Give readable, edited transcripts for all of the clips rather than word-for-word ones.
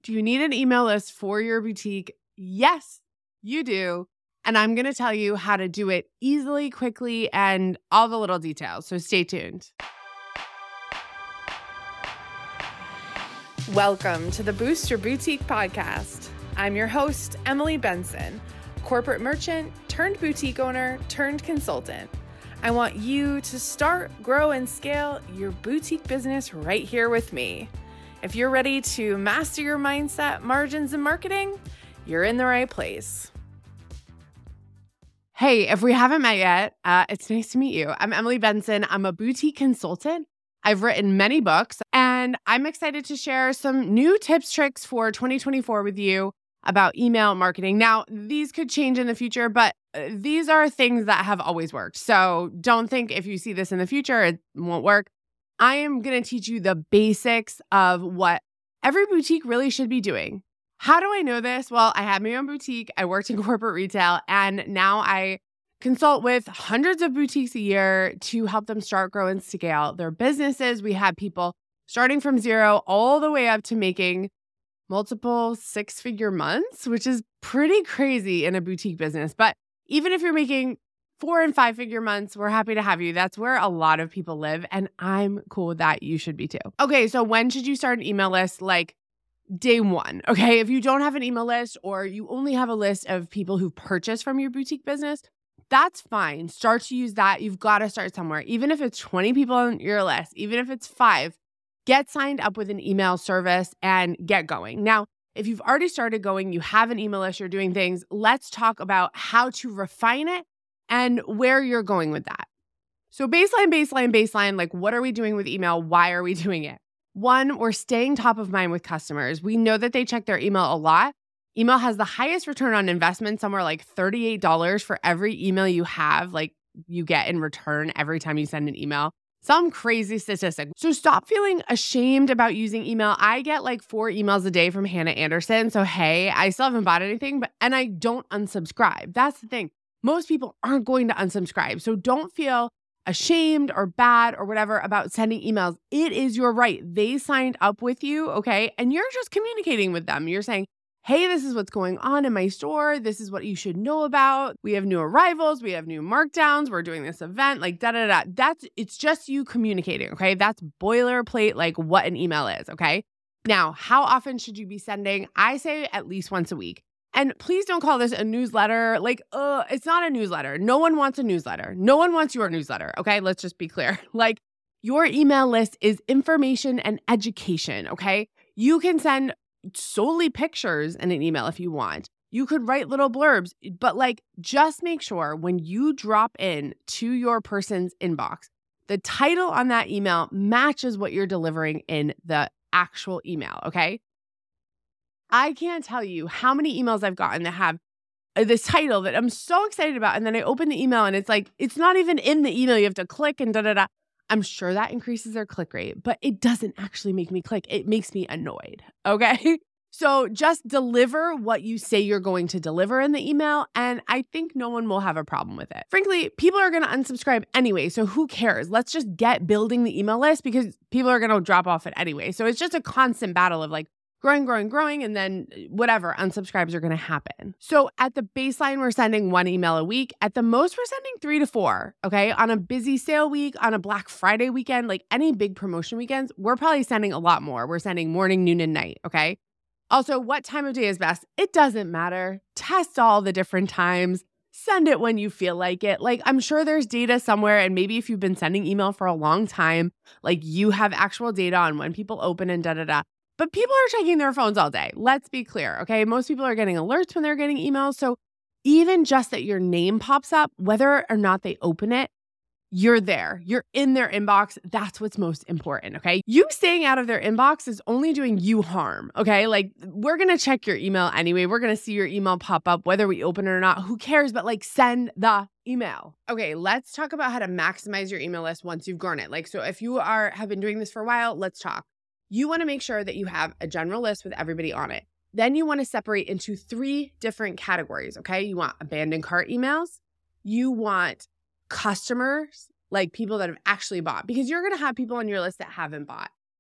Do you need an email list for your boutique? Yes, you do. And I'm going to tell you how to do it easily, quickly, and all the little details. So stay tuned. Welcome to the Boost Your Boutique podcast. I'm your host, Emily Benson, corporate merchant turned boutique owner turned consultant. I want you to start, grow, and scale your boutique business right here with me. If you're ready to master your mindset, margins, and marketing, you're in the right place. Hey, if we haven't met yet, it's nice to meet you. I'm Emily Benson. I'm a boutique consultant. I've written many books, and I'm excited to share some new tips, tricks for 2024 with you about email marketing. Now, these could change in the future, but these are things that have always worked. So don't think if you see this in the future, it won't work. I am going to teach you the basics of what every boutique really should be doing. How do I know this? Well, I have my own boutique. I worked in corporate retail, and now I consult with hundreds of boutiques a year to help them start, grow, and scale their businesses. We have people starting from zero all the way up to making multiple six-figure months, which is pretty crazy in a boutique business. But even if you're making 4 and 5-figure months, we're happy to have you. That's where a lot of people live, and I'm cool with that. You should be too. Okay, so when should you start an email list? Like day one, okay? If you don't have an email list or you only have a list of people who purchase from your boutique business, that's fine. Start to use that. You've got to start somewhere. Even if it's 20 people on your list, even if it's 5, get signed up with an email service and get going. Now, if you've already started going, you have an email list, you're doing things, let's talk about how to refine it and where you're going with that. So baseline, like what are we doing with email? Why are we doing it? 1, we're staying top of mind with customers. We know that they check their email a lot. Email has the highest return on investment, somewhere like $38 for every email you have, like you get in return every time you send an email. Some crazy statistic. So stop feeling ashamed about using email. I get like 4 emails a day from Hannah Anderson. So hey, I still haven't bought anything, and I don't unsubscribe. That's the thing. Most people aren't going to unsubscribe. So don't feel ashamed or bad or whatever about sending emails. It is your right. They signed up with you, okay? And you're just communicating with them. You're saying, hey, this is what's going on in my store. This is what you should know about. We have new arrivals. We have new markdowns. We're doing this event, like da-da-da. It's just you communicating, okay? That's boilerplate, like what an email is, okay? Now, how often should you be sending? I say at least once a week. And please don't call this a newsletter. Like, it's not a newsletter. No one wants a newsletter. No one wants your newsletter, okay? Let's just be clear. Like, your email list is information and education, okay? You can send solely pictures in an email if you want. You could write little blurbs, but like just make sure when you drop in to your person's inbox, the title on that email matches what you're delivering in the actual email, okay? I can't tell you how many emails I've gotten that have this title that I'm so excited about, and then I open the email and it's like, it's not even in the email. You have to click and da-da-da. I'm sure that increases their click rate, but it doesn't actually make me click. It makes me annoyed, okay? So just deliver what you say you're going to deliver in the email, and I think no one will have a problem with it. Frankly, people are going to unsubscribe anyway, so who cares? Let's just get building the email list because people are going to drop off it anyway. So it's just a constant battle of like, growing, and then whatever, unsubscribes are going to happen. So at the baseline, we're sending 1 email a week. At the most, we're sending 3 to 4, okay? On a busy sale week, on a Black Friday weekend, like any big promotion weekends, we're probably sending a lot more. We're sending morning, noon, and night, okay? Also, what time of day is best? It doesn't matter. Test all the different times. Send it when you feel like it. Like, I'm sure there's data somewhere, and maybe if you've been sending email for a long time, like you have actual data on when people open and da-da-da. But people are checking their phones all day. Let's be clear, okay? Most people are getting alerts when they're getting emails. So even just that your name pops up, whether or not they open it, you're there. You're in their inbox. That's what's most important, okay? You staying out of their inbox is only doing you harm, okay? Like, we're going to check your email anyway. We're going to see your email pop up, whether we open it or not. Who cares? But like, send the email. Okay, let's talk about how to maximize your email list once you've grown it. Like, so if you have been doing this for a while, let's talk. You want to make sure that you have a general list with everybody on it. Then you want to separate into 3 different categories, okay? You want abandoned cart emails. You want customers, like people that have actually bought, because you're going to have people on your list that haven't bought.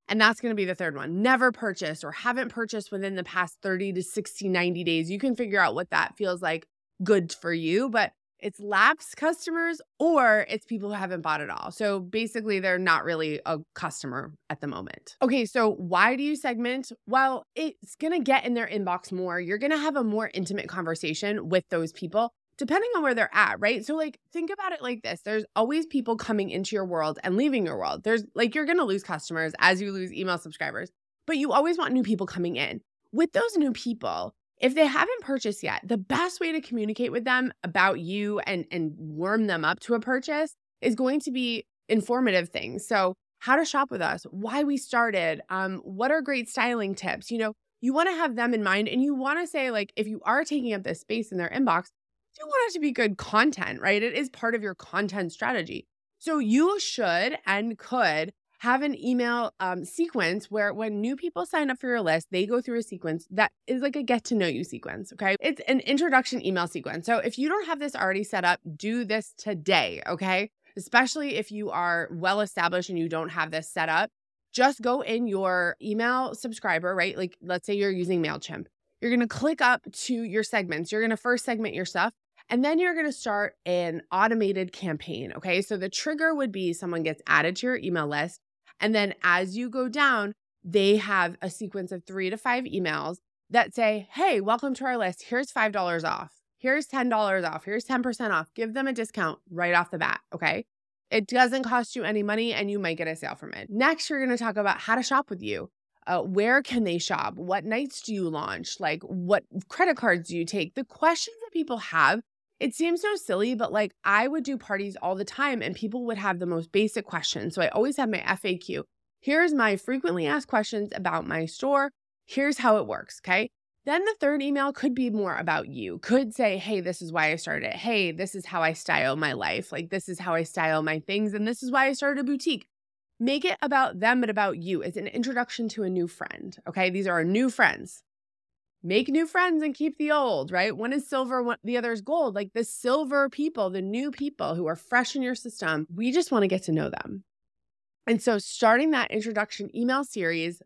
And that's going to be the third one. Never purchased or haven't purchased within the past 30 to 60, 90 days. You can figure out what that feels like good for you, but it's lapsed customers or it's people who haven't bought at all. So basically, they're not really a customer at the moment. Okay, so why do you segment? Well, it's going to get in their inbox more. You're going to have a more intimate conversation with those people, depending on where they're at, right? So like, think about it like this. There's always people coming into your world and leaving your world. There's like, you're going to lose customers as you lose email subscribers, but you always want new people coming in. With those new people, if they haven't purchased yet, the best way to communicate with them about you and warm them up to a purchase is going to be informative things. So how to shop with us, why we started, what are great styling tips? You know, you want to have them in mind, and you want to say, like, if you are taking up this space in their inbox, you want it to be good content, right? It is part of your content strategy. So you should and could have an email sequence where when new people sign up for your list, they go through a sequence that is like a get to know you sequence, okay? It's an introduction email sequence. So if you don't have this already set up, do this today, okay? Especially if you are well established and you don't have this set up, just go in your email subscriber, right? Like let's say you're using MailChimp. You're going to click up to your segments. You're going to first segment your stuff. And then you're going to start an automated campaign, okay? So the trigger would be someone gets added to your email list. And then as you go down, they have a sequence of 3 to 5 emails that say, hey, welcome to our list. Here's $5 off. Here's $10 off. Here's 10% off. Give them a discount right off the bat, okay? It doesn't cost you any money and you might get a sale from it. Next, you're going to talk about how to shop with you. Where can they shop? What nights do you launch? Like, what credit cards do you take? The questions that people have, it seems so silly, but like I would do parties all the time and people would have the most basic questions. So I always have my FAQ. Here's my frequently asked questions about my store. Here's how it works, okay? Then the third email could be more about you. Could say, hey, this is why I started. Hey, this is how I style my life. Like, this is how I style my things. And this is why I started a boutique. Make it about them, but about you. It's an introduction to a new friend, okay? These are our new friends. Make new friends and keep the old, right? One is silver, the other is gold. Like the silver people, the new people who are fresh in your system, we just want to get to know them. And so starting that introduction email series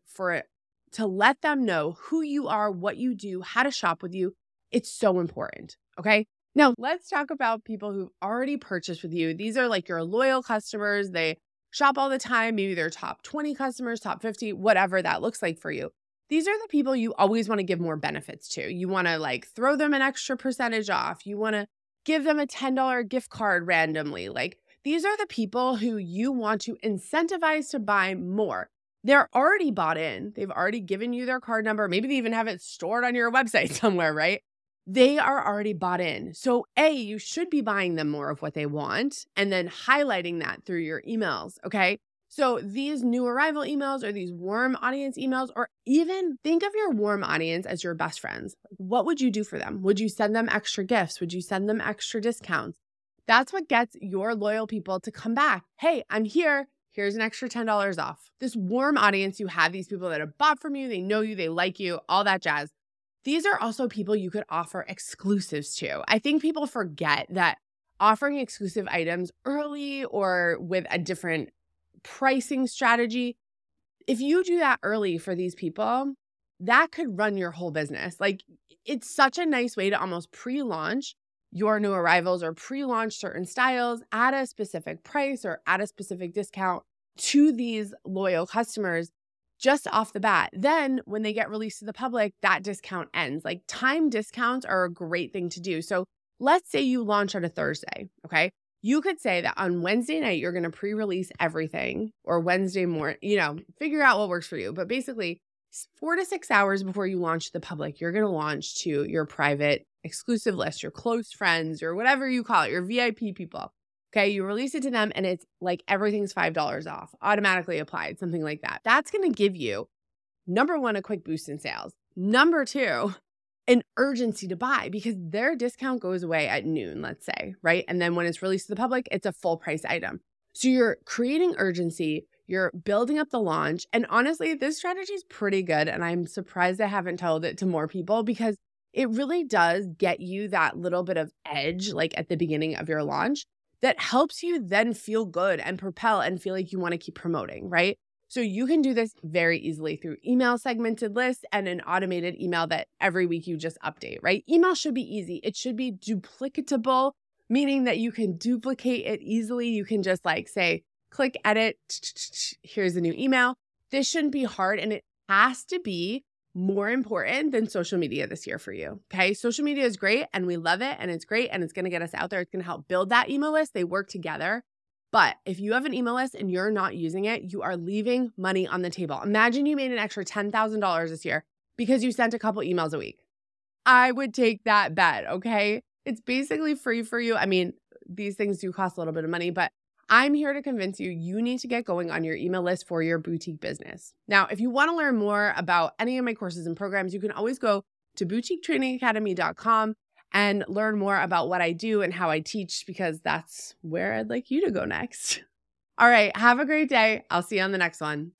to let them know who you are, what you do, how to shop with you, it's so important, okay? Now, let's talk about people who've already purchased with you. These are like your loyal customers. They shop all the time. Maybe they're top 20 customers, top 50, whatever that looks like for you. These are the people you always want to give more benefits to. You want to like throw them an extra percentage off. You want to give them a $10 gift card randomly. Like these are the people who you want to incentivize to buy more. They're already bought in. They've already given you their card number. Maybe they even have it stored on your website somewhere, right? They are already bought in. So you should be buying them more of what they want and then highlighting that through your emails, okay? So these new arrival emails or these warm audience emails, or even think of your warm audience as your best friends. What would you do for them? Would you send them extra gifts? Would you send them extra discounts? That's what gets your loyal people to come back. Hey, I'm here. Here's an extra $10 off. This warm audience, you have these people that have bought from you. They know you, they like you, all that jazz. These are also people you could offer exclusives to. I think people forget that offering exclusive items early or with a different pricing strategy, if you do that early for these people, that could run your whole business. Like it's such a nice way to almost pre-launch your new arrivals or pre-launch certain styles at a specific price or at a specific discount to these loyal customers just off the bat. Then when they get released to the public, that discount ends. Like time discounts are a great thing to do. So let's say you launch on a Thursday, okay? You could say that on Wednesday night, you're going to pre-release everything, or Wednesday morning, figure out what works for you. But basically 4 to 6 hours before you launch to the public, you're going to launch to your private exclusive list, your close friends, or whatever you call it, your VIP people. Okay, you release it to them and it's like everything's $5 off, automatically applied, something like that. That's going to give you, number one, a quick boost in sales. Number two, an urgency to buy because their discount goes away at noon, let's say, right? And then when it's released to the public, it's a full price item. So you're creating urgency, you're building up the launch. And honestly, this strategy is pretty good. And I'm surprised I haven't told it to more people because it really does get you that little bit of edge, like at the beginning of your launch, that helps you then feel good and propel and feel like you want to keep promoting, right? So you can do this very easily through email segmented lists and an automated email that every week you just update, right? Email should be easy. It should be duplicatable, meaning that you can duplicate it easily. You can just like say, click edit, here's a new email. This shouldn't be hard, and it has to be more important than social media this year for you, okay? Social media is great, and we love it, and it's great, and it's gonna get us out there. It's gonna help build that email list. They work together. But if you have an email list and you're not using it, you are leaving money on the table. Imagine you made an extra $10,000 this year because you sent a couple emails a week. I would take that bet, okay? It's basically free for you. I mean, these things do cost a little bit of money, but I'm here to convince you, you need to get going on your email list for your boutique business. Now, if you want to learn more about any of my courses and programs, you can always go to boutiquetrainingacademy.com and learn more about what I do and how I teach, because that's where I'd like you to go next. All right, have a great day. I'll see you on the next one.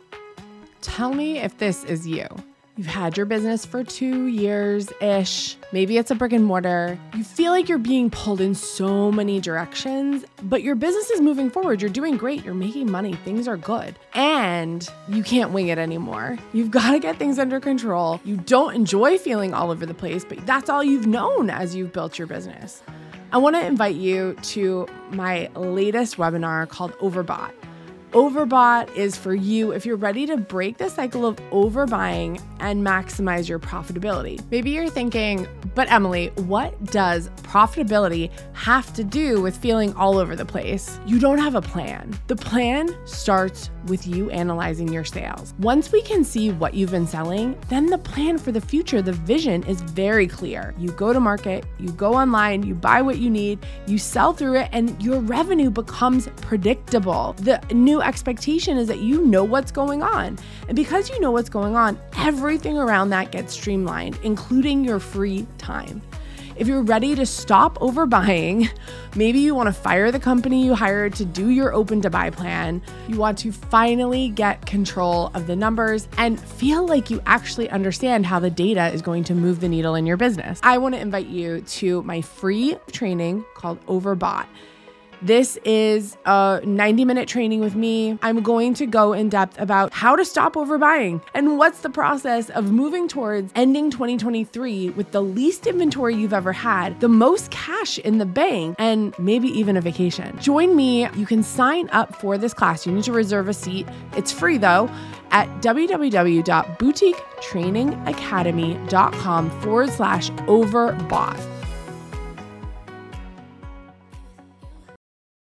Tell me if this is you. You've had your business for 2 years-ish. Maybe it's a brick and mortar. You feel like you're being pulled in so many directions, but your business is moving forward. You're doing great. You're making money. Things are good. And you can't wing it anymore. You've got to get things under control. You don't enjoy feeling all over the place, but that's all you've known as you've built your business. I want to invite you to my latest webinar called Overbought. Overbought is for you if you're ready to break the cycle of overbuying and maximize your profitability. Maybe you're thinking, but Emily, what does profitability have to do with feeling all over the place? You don't have a plan. The plan starts with you analyzing your sales. Once we can see what you've been selling, then the plan for the future, the vision is very clear. You go to market, you go online, you buy what you need, you sell through it, and your revenue becomes predictable. The new expectation is that you know what's going on. And because you know what's going on, everything around that gets streamlined, including your free time. If you're ready to stop overbuying, maybe you want to fire the company you hired to do your open to buy plan. You want to finally get control of the numbers and feel like you actually understand how the data is going to move the needle in your business. I want to invite you to my free training called Overbought. This is a 90-minute training with me. I'm going to go in depth about how to stop overbuying and what's the process of moving towards ending 2023 with the least inventory you've ever had, the most cash in the bank, and maybe even a vacation. Join me. You can sign up for this class. You need to reserve a seat. It's free though at www.boutiquetrainingacademy.com/overbought.